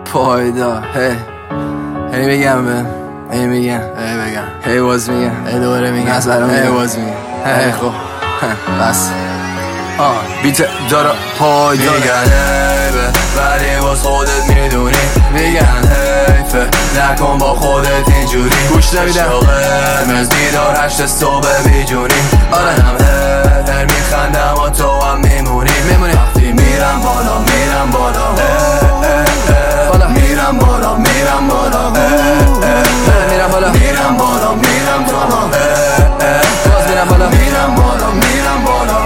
پایدار هی بگم هی میگم هی باز میگم هی دوباره میگم از برام هی باز میگم هی خب بس بیت داره پایدار میگن حیفه ولی باز خودت میدونی میگن حیفه نکن با خودت اینجوری گوش نمیدم قرمز بیدار 8 صبح بیجونی منم هر میخندم و تو هم میمونی وقتی میرم بالا میرم بالا میرم بالا میرم بالا میرم بالا میرم بالا میرم بالا باز میرم بالا میرم بالا میرم بالا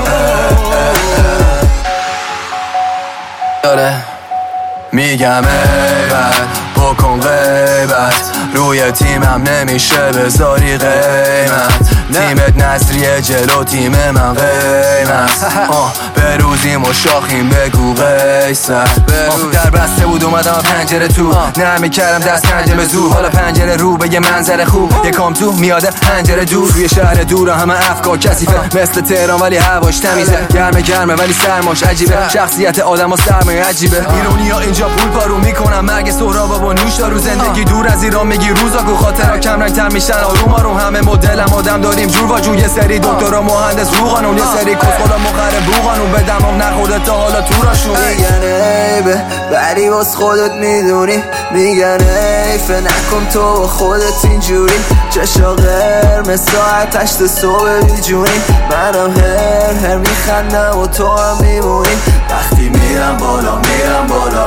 داره میگم ایول بکن غیبت روی تیمم نمیشه بذاری قیمت تیمت نصریه جلو تیم من قیمت بروزیم و شاخیم بگو قیصر در بسته بود اومدم پنجره تو نمیکردم دست پنجره به زور حالا پنجره رو به یه منظره خوب یکم تو میاده پنجره دور توی شهر دور همه افکار کثیفه مثل تهران ولی هواش تمیزه گرمه ولی سرماش عجیبه شخصیت آدم ها سرمایه عجیبه ایرونی ها اینجا پول پارو میکنم مرگ سهراب با نوش دارو زندگی دور از ایران میگی روزا گو خاطرها کم رنگ تر میشن آروم همه مدلم آدم داریم جور و جور یه سری دکترا مهندس رو قانون یه سری کسخلا مخرب بو قانون به دماغ نخورده تا حالا تو راشون میگن عیبه ولی واس خودت میدونی میگن حیفه نکن تو خودت اینجوری چشا قرمز ساعت 8 صبح بیجونی منم هر میخندم و تو هم میمونی وقتی میرم بالا میرم بالا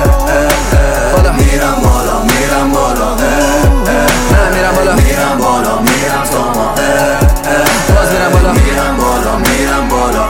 میرم بالا میرم بالا میرم بالا میرم بالا میرم تو ما باز میرم بالا میرم بالا میرم بالا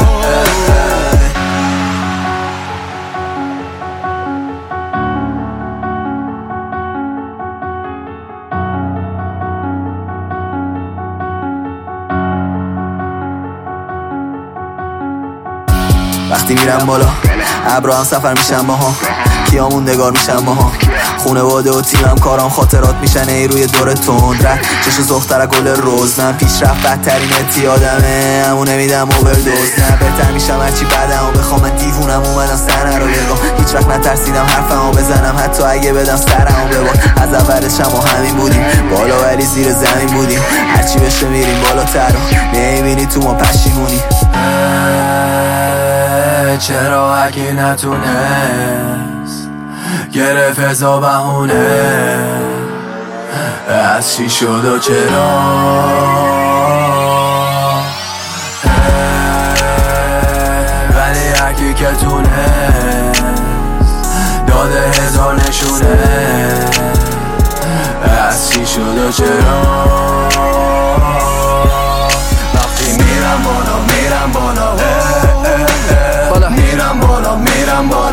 وقتی میرم بالا ابرا هم سفر میشم ماها کیامون نگار میشم ماها خونواده و تیمم کارام خاطرات میشن ای روی دور تند رد چشو زختره گل روز من پیشرفت بدترین اتیادمه همو نمیدم اووردوز نه بهتر میشم هرچی بعدمو بخوام من دیوونم اومدم سنه رو بگم هیچ وقت نترسیدم حرفمو بزنم حتی اگه بدم سرمو ببار از اولش هم همین بودیم بالا ولی زیر زمین بودیم هرچی بشه میریم بالاتر رو نمیبینی تو ما پشیمونی چرا اگه نتونست گرفت ازا بهونه از چی شد و چرا ولی هرکی که تونست داده هزار نشونه از چی شد و چرا وقتی میرم بالا میرم بالا میرم بالا میرم بالا